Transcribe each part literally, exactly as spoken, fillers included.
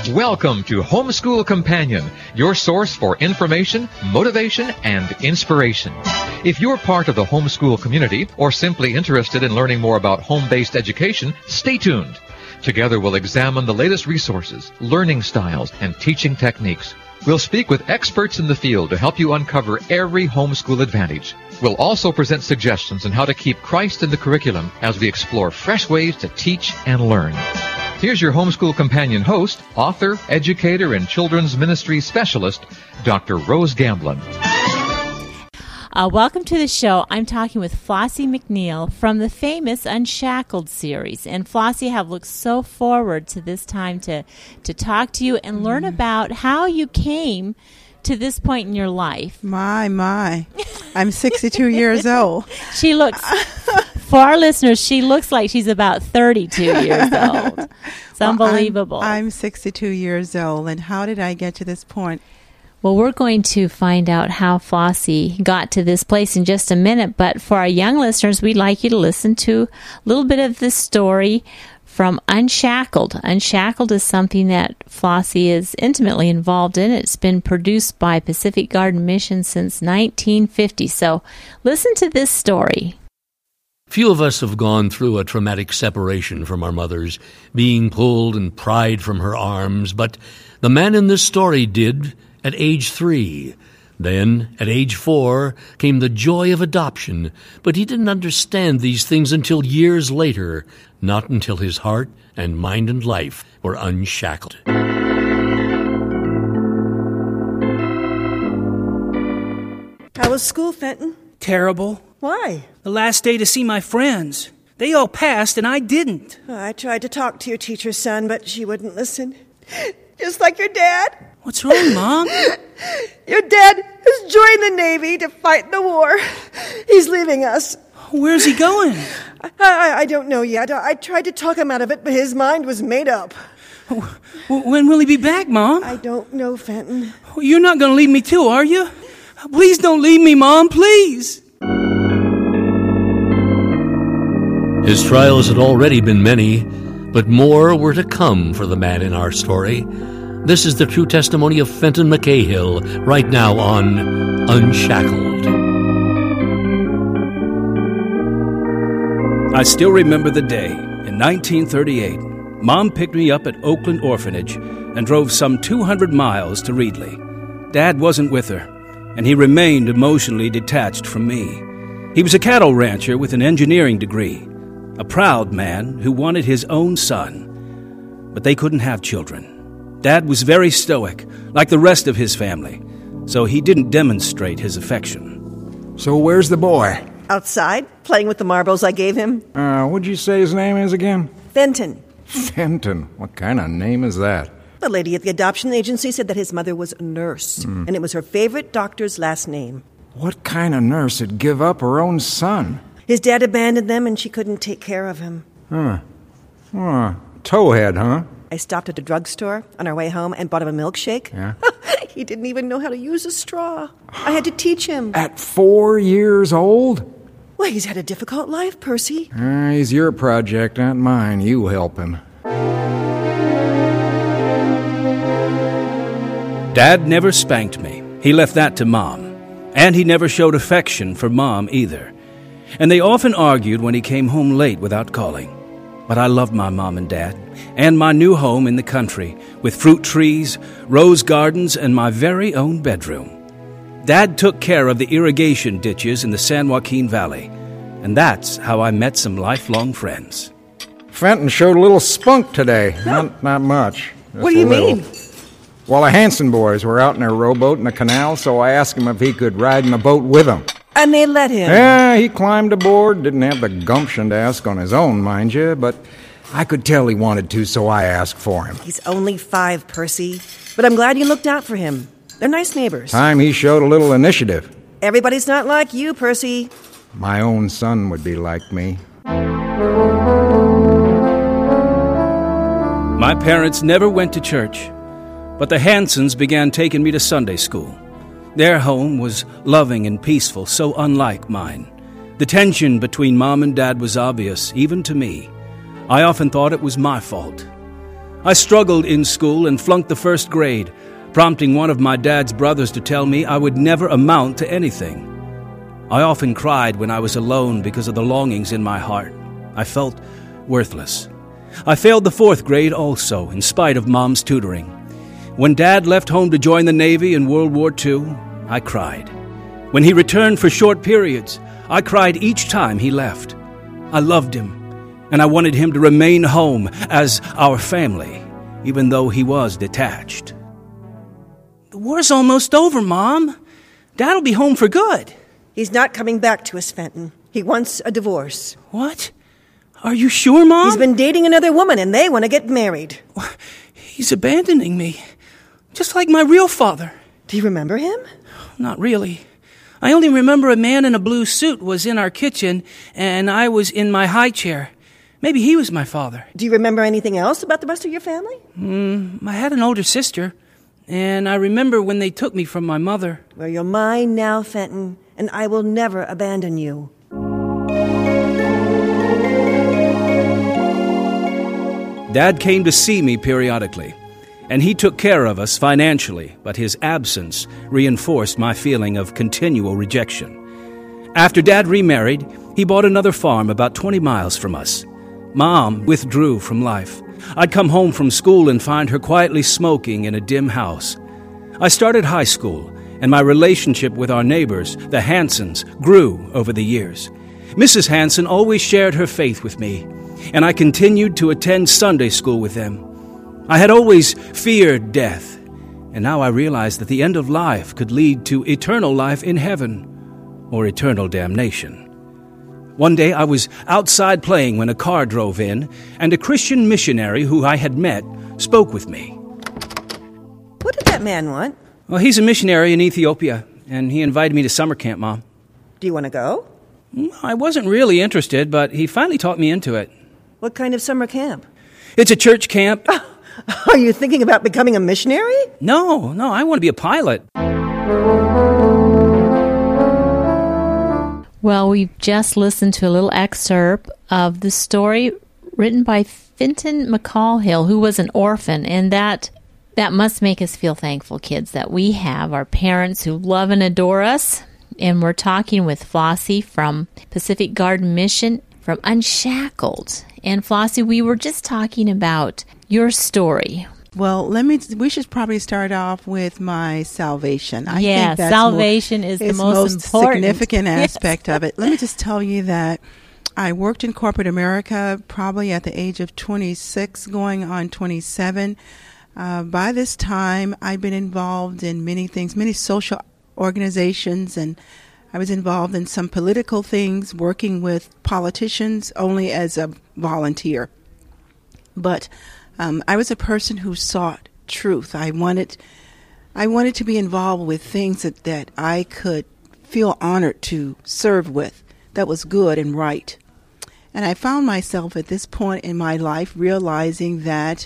Welcome to Homeschool Companion, your source for information, motivation, and inspiration. If you're part of the homeschool community or simply interested in learning more about home-based education, stay tuned. Together we'll examine the latest resources, learning styles, and teaching techniques. We'll speak with experts in the field to help you uncover every homeschool advantage. We'll also present suggestions on how to keep Christ in the curriculum as we explore fresh ways to teach and learn. Here's your Homeschool Companion host, author, educator, and children's ministry specialist, Doctor Rose Gamblin. Uh, welcome to the show. I'm talking with Flossie McNeil from the famous Unshackled series. And Flossie, I have looked so forward to this time to, to talk to you and learn about how you came to this point in your life. My, my. I'm sixty-two years old. She looks, for our listeners, she looks like she's about thirty-two years old. It's well, unbelievable. I'm, I'm sixty-two years old. And how did I get to this point? Well, we're going to find out how Flossie got to this place in just a minute. But for our young listeners, we'd like you to listen to a little bit of this story from Unshackled. Unshackled is something that Flossie is intimately involved in. It's been produced by Pacific Garden Mission since nineteen fifty. So listen to this story. Few of us have gone through a traumatic separation from our mothers, being pulled and pried from her arms, but the man in this story did at age three. Then, at age four, came the joy of adoption, but he didn't understand these things until years later, not until his heart and mind and life were unshackled. How was school, Fenton? Terrible. Why? The last day to see my friends. They all passed and I didn't. Oh, I tried to talk to your teacher, son, but she wouldn't listen. Just like your dad. What's wrong, Mom? Your dad has joined the Navy to fight the war. He's leaving us. Where's he going? I, I, I don't know yet. I, I tried to talk him out of it, but his mind was made up. When will he be back, Mom? I don't know, Fenton. You're not going to leave me too, are you? Please don't leave me, Mom, please. His trials had already been many, but more were to come for the man in our story. This is the true testimony of Fenton McCahill, right now on Unshackled. I still remember the day. In nineteen thirty-eight, Mom picked me up at Oakland Orphanage and drove some two hundred miles to Reedley. Dad wasn't with her, and he remained emotionally detached from me. He was a cattle rancher with an engineering degree, a proud man who wanted his own son. But they couldn't have children. Dad was very stoic, like the rest of his family, so he didn't demonstrate his affection. So where's the boy? Outside, playing with the marbles I gave him. Uh, what'd you say his name is again? Fenton. Fenton? What kind of name is that? The lady at the adoption agency said that his mother was a nurse, mm. and it was her favorite doctor's last name. What kind of nurse would give up her own son? His dad abandoned them, and she couldn't take care of him. Huh. Huh. Towhead, huh? I stopped at a drugstore on our way home and bought him a milkshake. Yeah. He didn't even know how to use a straw. I had to teach him. At four years old? Well, he's had a difficult life, Percy. Uh, he's your project, not mine. You help him. Dad never spanked me. He left that to Mom. And he never showed affection for Mom either. And they often argued when he came home late without calling. But I loved my mom and dad, and my new home in the country, with fruit trees, rose gardens, and my very own bedroom. Dad took care of the irrigation ditches in the San Joaquin Valley, and that's how I met some lifelong friends. Fenton showed a little spunk today. Not, not much. What do you mean? Well, the Hanson boys were out in their rowboat in the canal, so I asked him if he could ride in the boat with them. And they let him? Yeah, he climbed aboard. Didn't have the gumption to ask on his own, mind you, but I could tell he wanted to, so I asked for him. He's only five, Percy. But I'm glad you looked out for him. They're nice neighbors. Time he showed a little initiative. Everybody's not like you, Percy. My own son would be like me. My parents never went to church, but the Hansons began taking me to Sunday school. Their home was loving and peaceful, so unlike mine. The tension between Mom and Dad was obvious, even to me. I often thought it was my fault. I struggled in school and flunked the first grade, prompting one of my dad's brothers to tell me I would never amount to anything. I often cried when I was alone because of the longings in my heart. I felt worthless. I failed the fourth grade also, in spite of Mom's tutoring. When Dad left home to join the Navy in World War Two, I cried. When he returned for short periods, I cried each time he left. I loved him, and I wanted him to remain home as our family, even though he was detached. The war's almost over, Mom. Dad'll be home for good. He's not coming back to us, Fenton. He wants a divorce. What? Are you sure, Mom? He's been dating another woman, and they want to get married. He's abandoning me, just like my real father. Do you remember him? Not really. I only remember a man in a blue suit was in our kitchen, and I was in my high chair. Maybe he was my father. Do you remember anything else about the rest of your family? Mm, I had an older sister, and I remember when they took me from my mother. Well, you're mine now, Fenton, and I will never abandon you. Dad came to see me periodically, and he took care of us financially, but his absence reinforced my feeling of continual rejection. After Dad remarried, he bought another farm about twenty miles from us. Mom withdrew from life. I'd come home from school and find her quietly smoking in a dim house. I started high school, and my relationship with our neighbors, the Hansons, grew over the years. Missus Hanson always shared her faith with me, and I continued to attend Sunday school with them. I had always feared death, and now I realized that the end of life could lead to eternal life in heaven or eternal damnation. One day I was outside playing when a car drove in, and a Christian missionary who I had met spoke with me. What did that man want? Well, he's a missionary in Ethiopia, and he invited me to summer camp, Mom. Do you want to go? I wasn't really interested, but he finally talked me into it. What kind of summer camp? It's a church camp. Are you thinking about becoming a missionary? No, no, I want to be a pilot. Well, we've just listened to a little excerpt of the story written by Fenton McCall-Hill, who was an orphan, and that that must make us feel thankful, kids, that we have our parents who love and adore us. And we're talking with Flossie from Pacific Garden Mission, from Unshackled. And Flossie, we were just talking about your story. Well, let me. We should probably start off with my salvation. I yeah, think that's salvation more, is the most, most important. significant aspect yes. of it. Let me just tell you that I worked in corporate America probably at the age of twenty-six, going on twenty-seven. Uh, by this time, I'd been involved in many things, many social organizations, and I was involved in some political things, working with politicians only as a volunteer. But um, I was a person who sought truth. I wanted, I wanted to be involved with things that, that I could feel honored to serve with, that was good and right. And I found myself at this point in my life realizing that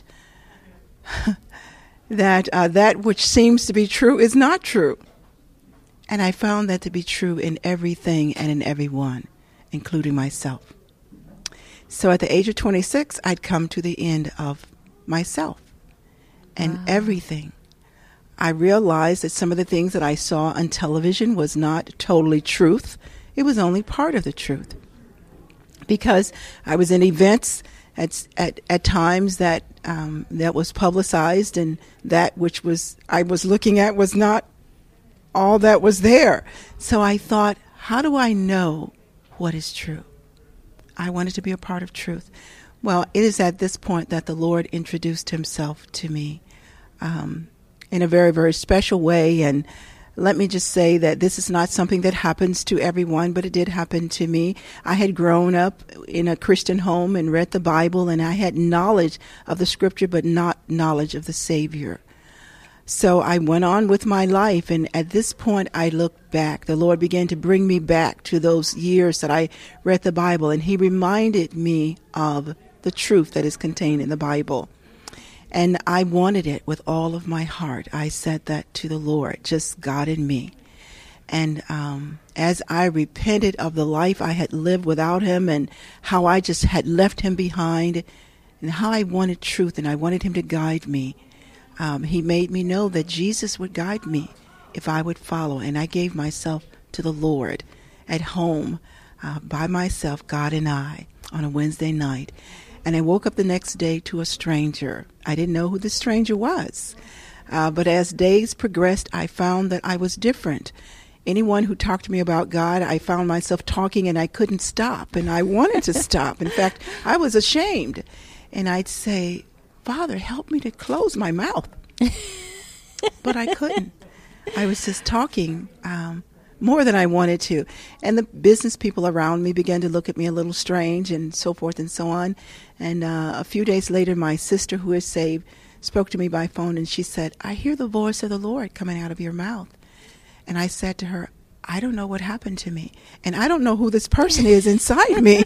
that uh, that which seems to be true is not true. And I found that to be true in everything and in everyone, including myself. So at the age of twenty-six, I'd come to the end of myself and wow. everything. I realized that some of the things that I saw on television was not totally truth. It was only part of the truth. Because I was in events at at, at times that um, that was publicized, and that which was I was looking at was not all that was there. So I thought, how do I know what is true? I wanted to be a part of truth. Well, it is at this point that the Lord introduced himself to me um, in a very, very special way. And let me just say that this is not something that happens to everyone, but it did happen to me. I had grown up in a Christian home and read the Bible, and I had knowledge of the Scripture, but not knowledge of the Savior. So I went on with my life, and at this point I looked back. The Lord began to bring me back to those years that I read the Bible, and he reminded me of the truth that is contained in the Bible. And I wanted it with all of my heart. I said that to the Lord, just God and me. And um, as I repented of the life I had lived without him and how I just had left him behind, and how I wanted truth and I wanted him to guide me. Um, he made me know that Jesus would guide me if I would follow. And I gave myself to the Lord at home uh, by myself, God and I, on a Wednesday night. And I woke up the next day to a stranger. I didn't know who the stranger was. Uh, but as days progressed, I found that I was different. Anyone who talked to me about God, I found myself talking and I couldn't stop. And I wanted to stop. In fact, I was ashamed. And I'd say, Father, help me to close my mouth. But I couldn't. I was just talking um, more than I wanted to. And the business people around me began to look at me a little strange and so forth and so on. And uh, a few days later, my sister, who is saved, spoke to me by phone, and she said, I hear the voice of the Lord coming out of your mouth. And I said to her, I don't know what happened to me. And I don't know who this person is inside me.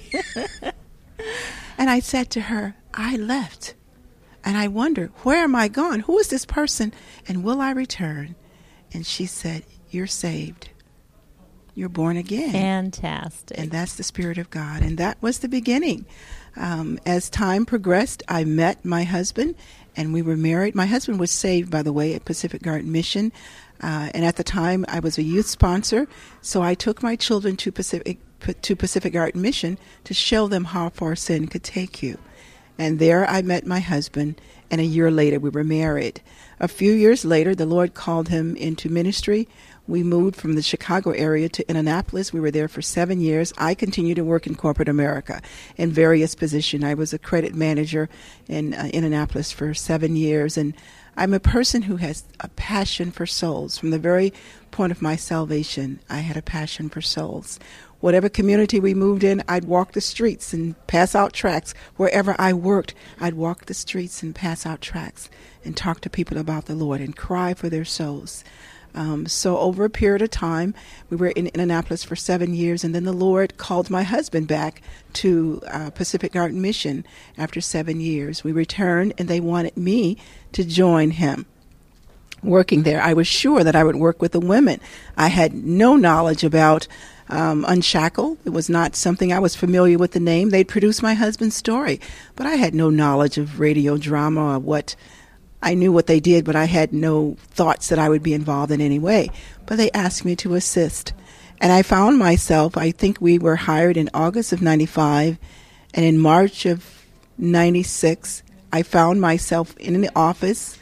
And I said to her, I left. And I wonder, where am I gone? Who is this person? And will I return? And she said, you're saved. You're born again. Fantastic. And that's the Spirit of God. And that was the beginning. Um, as time progressed, I met my husband, and we were married. My husband was saved, by the way, at Pacific Garden Mission. Uh, and at the time, I was a youth sponsor. So I took my children to Pacific, to Pacific Garden Mission to show them how far sin could take you. And there I met my husband, and a year later we were married. A few years later, the Lord called him into ministry. We moved from the Chicago area to Indianapolis. We were there for seven years. I continued to work in corporate America in various positions. I was a credit manager in uh, Indianapolis for seven years, and I'm a person who has a passion for souls. From the very point of my salvation, I had a passion for souls. Whatever community we moved in, I'd walk the streets and pass out tracts. Wherever I worked, I'd walk the streets and pass out tracts and talk to people about the Lord and cry for their souls. Um, so over a period of time, we were in Indianapolis for seven years, and then the Lord called my husband back to uh, Pacific Garden Mission after seven years. We returned, and they wanted me to join him working there. I was sure that I would work with the women. I had no knowledge about Um, Unshackled. It was not something I was familiar with the name. They'd produced my husband's story, but I had no knowledge of radio drama or what. I knew what they did, but I had no thoughts that I would be involved in any way. But they asked me to assist. And I found myself, I think we were hired in August of ninety-five, and in March of ninety-six, I found myself in the office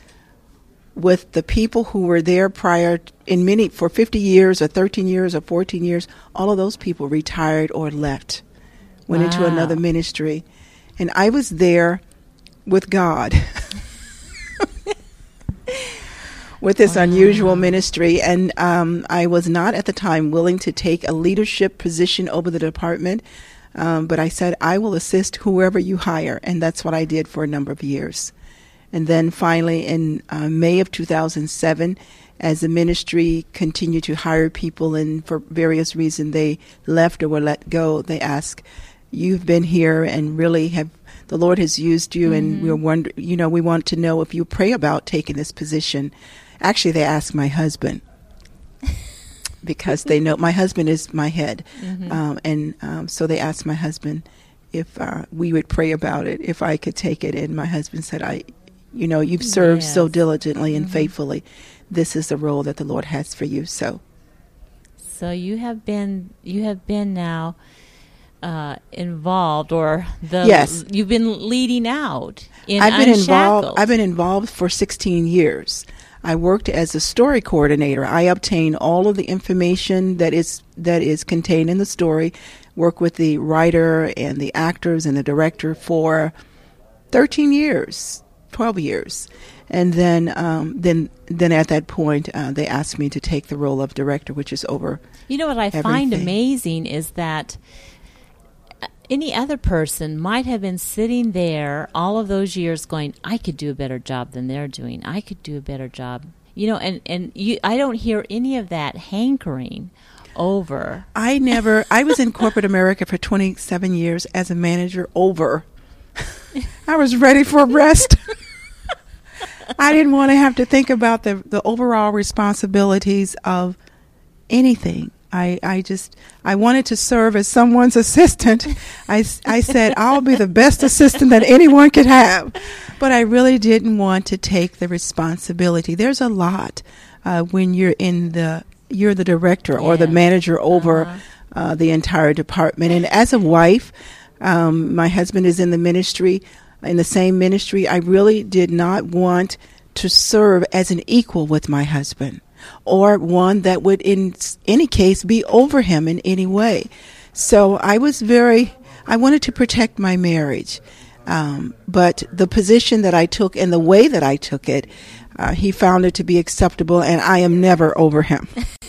with the people who were there prior in many for fifty years or thirteen years or fourteen years. All of those people retired or left, went wow. into another ministry. And I was there with God with this wow. unusual ministry. And um, I was not at the time willing to take a leadership position over the department. Um, but I said, I will assist whoever you hire. And that's what I did for a number of years. And then finally, in uh, May of two thousand seven, as the ministry continued to hire people and for various reasons they left or were let go, they asked, you've been here and really have, the Lord has used you, mm-hmm. and we're wonder, you know, we want to know if you pray about taking this position. Actually, they asked my husband because they know my husband is my head. Mm-hmm. Um, and um, so they asked my husband if uh, we would pray about it, if I could take it. And my husband said, I, you know, you've served yes. so diligently and mm-hmm. faithfully. This is the role that the Lord has for you. So, so you have been, you have been now uh, involved, or the yes. you've been leading out in I've been Unshackled. involved. I've been involved for sixteen years. I worked as a story coordinator. I obtain all of the information that is that is contained in the story. Work with the writer and the actors and the director for thirteen years, twelve years. And then, um, then, then at that point, uh, they asked me to take the role of director, which is over. You know what I everything. find amazing is that any other person might have been sitting there all of those years going, I could do a better job than they're doing. I could do a better job. You know, and, and you, I don't hear any of that hankering over. I never, I was in corporate America for twenty-seven years as a manager over. I was ready for rest. I didn't want to have to think about the, the overall responsibilities of anything. I, I just, I wanted to serve as someone's assistant. I, I said, I'll be the best assistant that anyone could have. But I really didn't want to take the responsibility. There's a lot uh, when you're in the, you're the director or the Yeah. manager over Uh-huh. uh, the entire department. And as a wife, um, my husband is in the ministry, in the same ministry. I really did not want to serve as an equal with my husband, or one that would in any case be over him in any way. So I was very, I wanted to protect my marriage. Um, but the position that I took and the way that I took it, uh, he found it to be acceptable, and I am never over him.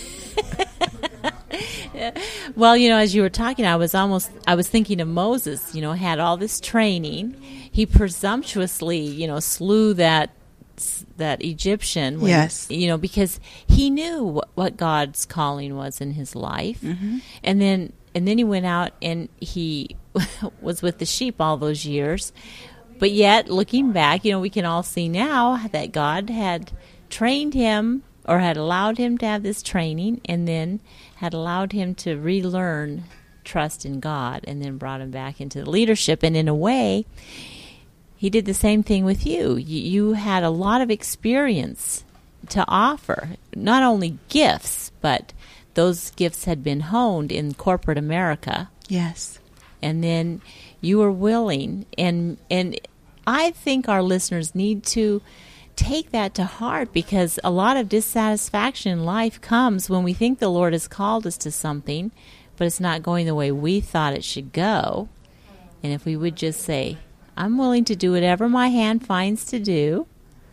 Well, you know, as you were talking, I was almost, I was thinking of Moses, you know, had all this training. He presumptuously, you know, slew that that Egyptian. When, Yes. You know, because he knew what, what God's calling was in his life. Mm-hmm. And then and then he went out and he was with the sheep all those years. But yet, looking back, you know, we can all see now that God had trained him, or had allowed him to have this training, and then had allowed him to relearn trust in God, and then brought him back into leadership. And in a way, he did the same thing with you. You, you had a lot of experience to offer, not only gifts, but those gifts had been honed in corporate America. Yes. And then you were willing, and and I think our listeners need to take that to heart, because a lot of dissatisfaction in life comes when we think the Lord has called us to something, but it's not going the way we thought it should go. And if we would just say, I'm willing to do whatever my hand finds to do.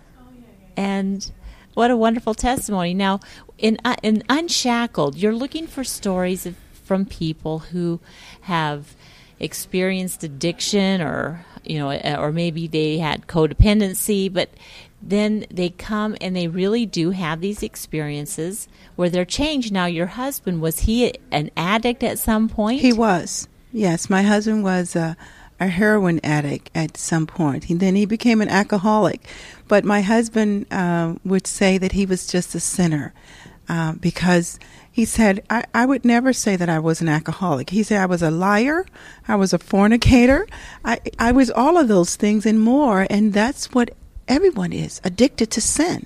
And what a wonderful testimony. Now, in uh, in Unshackled, you're looking for stories of, from people who have experienced addiction, or you know, or maybe they had codependency, but then they come and they really do have these experiences where they're changed. Now, your husband, was he an addict at some point? He was. Yes, my husband was a, a heroin addict at some point. He, then he became an alcoholic. But my husband uh, would say that he was just a sinner uh, because he said, I, I would never say that I was an alcoholic. He said I was a liar, I was a fornicator, I, I was all of those things and more, and that's what everyone is, addicted to sin.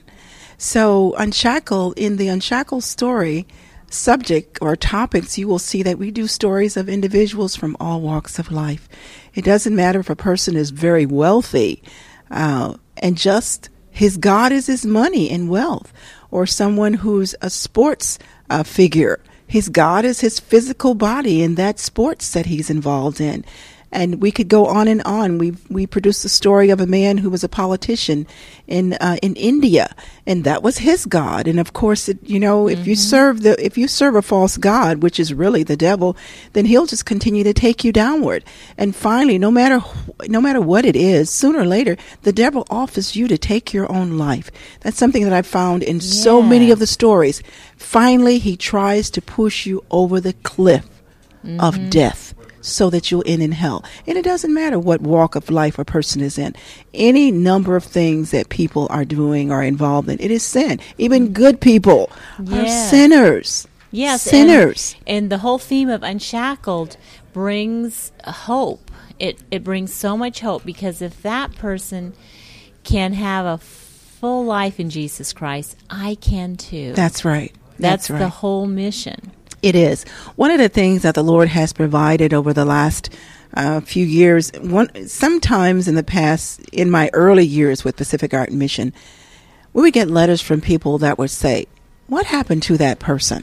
So Unshackled, in the Unshackled story subject or topics, you will see that we do stories of individuals from all walks of life. It doesn't matter if a person is very wealthy uh, and just his God is his money and wealth, or someone who's a sports uh, figure. His God is his physical body and that sports that he's involved in. And we could go on and on. We we produced the story of a man who was a politician in uh, in India, and that was his God. And of course, it, you know, if mm-hmm. you serve the if you serve a false god, which is really the devil, then he'll just continue to take you downward. And finally, no matter no matter what it is, sooner or later, the devil offers you to take your own life. That's something that I've found in yeah. so many of the stories. Finally, he tries to push you over the cliff mm-hmm. of death, so that you'll end in hell. And it doesn't matter what walk of life a person is in. Any number of things that people are doing or involved in, it is sin. Even good people yeah. are sinners. Yes, sinners. And, and the whole theme of Unshackled brings hope. It it brings so much hope, because if that person can have a full life in Jesus Christ, I can too. That's right. That's, That's right. the whole mission. It is. One of the things that the Lord has provided over the last uh, few years, one, sometimes in the past, in my early years with Pacific Art Mission, we would get letters from people that would say, what happened to that person?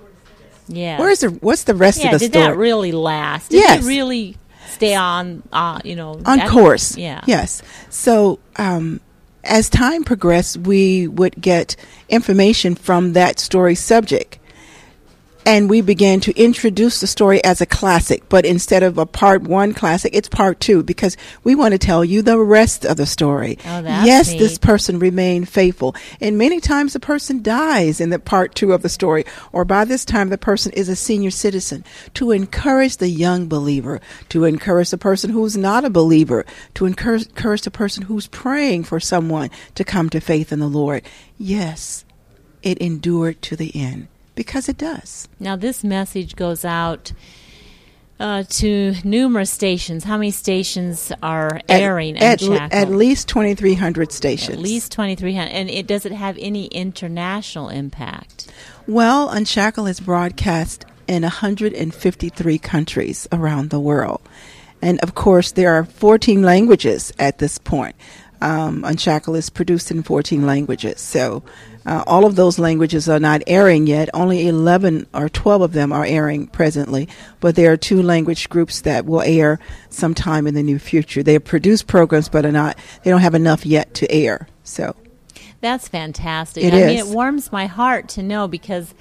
Yeah. Where's the, what's the rest yeah, of the did story? Did that really last? Did yes. it really stay on, uh, you know? On that, course. Yeah. Yes. So, um, as time progressed, we would get information from that story subject. And we began to introduce the story as a classic, but instead of a part one classic, it's part two, because we want to tell you the rest of the story. Oh, that's yes, neat. This person remained faithful. And many times the person dies in the part two of the story, or by this time the person is a senior citizen, to encourage the young believer, to encourage the person who's not a believer, to encourage, encourage the person who's praying for someone to come to faith in the Lord. Yes, it endured to the end. because it does. Now, this message goes out uh, to numerous stations. How many stations are airing at, Unshackled? At, at least twenty-three hundred stations. At least twenty-three hundred. And it does it have any international impact? Well, Unshackled is broadcast in one hundred fifty-three countries around the world. And, of course, there are fourteen languages at this point. Um, Unshackled is produced in fourteen languages. So uh, all of those languages are not airing yet. Only eleven or twelve of them are airing presently. But there are two language groups that will air sometime in the near future. They have produced programs, but are not. They don't have enough yet to air. So that's fantastic. It I is. mean, it warms my heart to know, because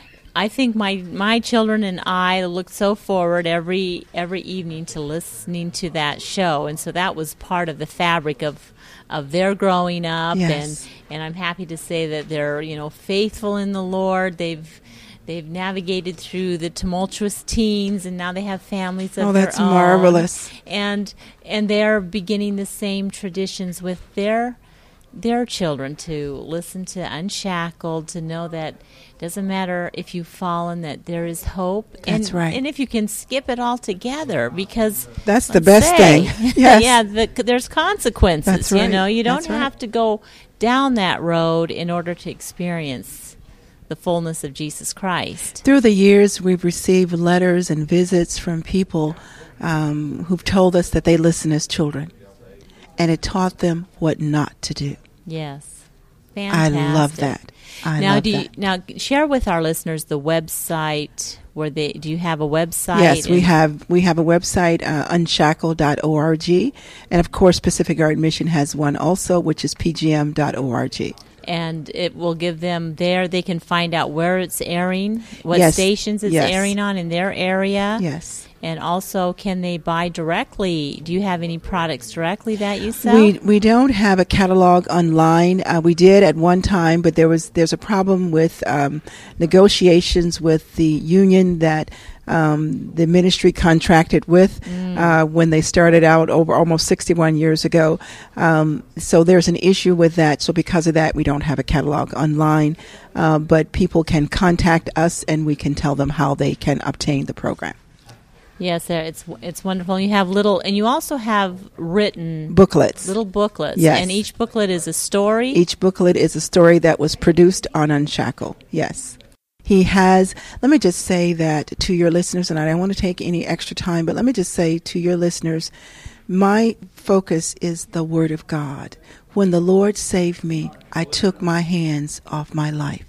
I think my my children and I look so forward every every evening to listening to that show, and so that was part of the fabric of of their growing up. Yes. and and I'm happy to say that they're, you know, faithful in the Lord. They've they've navigated through the tumultuous teens, and now they have families of Oh, their that's own. marvelous. And and they're beginning the same traditions with their their children, to listen to Unshackled, to know that it doesn't matter if you've fallen, that there is hope. That's and, right. And if you can skip it altogether, because that's the let's best say, thing. Yes. yeah, the, there's consequences. That's You right. know, you don't That's right. have to go down that road in order to experience the fullness of Jesus Christ. Through the years, we've received letters and visits from people um, who've told us that they listen as children, and it taught them what not to do. Yes, fantastic. I love that. I now, love do you, that. now share with our listeners the website where they. Do you have a website? Yes, we And- have we have a website, uh, unshackled dot org, and of course, Pacific Garden Mission has one also, which is p g m dot org. And it will give them there. They can find out where it's airing, what Yes, stations it's yes. airing on in their area. Yes. And also, can they buy directly? Do you have any products directly that you sell? We we don't have a catalog online. Uh, we did at one time, but there was there's a problem with um, negotiations with the union that um, the ministry contracted with Mm. uh, when they started out over almost sixty-one years ago. Um, so there's an issue with that. So because of that, we don't have a catalog online. Uh, but people can contact us, and we can tell them how they can obtain the program. Yes, there- it's it's wonderful. You have little, and you also have written Booklets. little booklets. Yes. And each booklet is a story. Each booklet is a story that was produced on Unshackled. Yes. He has, let me just say that to your listeners, and I don't want to take any extra time, but let me just say to your listeners, my focus is the Word of God. When the Lord saved me, I took my hands off my life.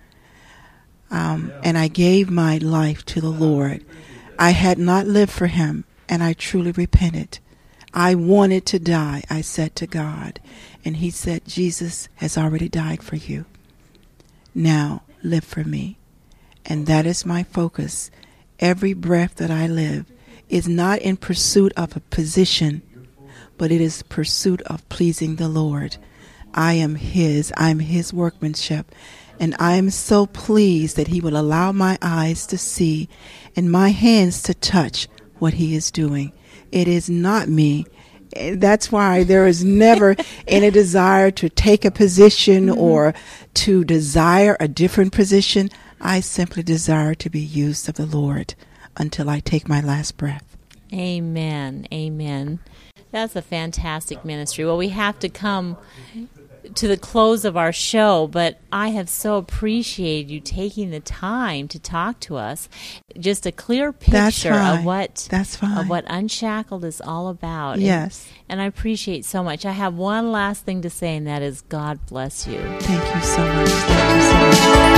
Um, and I gave my life to the Lord. I had not lived for Him, and I truly repented. I wanted to die, I said to God. And He said, Jesus has already died for you. Now live for me. And that is my focus. Every breath that I live is not in pursuit of a position, but it is pursuit of pleasing the Lord. I am His. I'm His workmanship. And I am so pleased that He will allow my eyes to see and my hands to touch what He is doing. It is not me. That's why there is never any desire to take a position mm-hmm. or to desire a different position. I simply desire to be used of the Lord until I take my last breath. Amen. Amen. That's a fantastic ministry. Well, we have to come to the close of our show, but I have so appreciated you taking the time to talk to us. Just a clear picture of what That's fine. of what Unshackled is all about. Yes. And, and I appreciate so much. I have one last thing to say, and that is God bless you. Thank you so much. Thank you so much.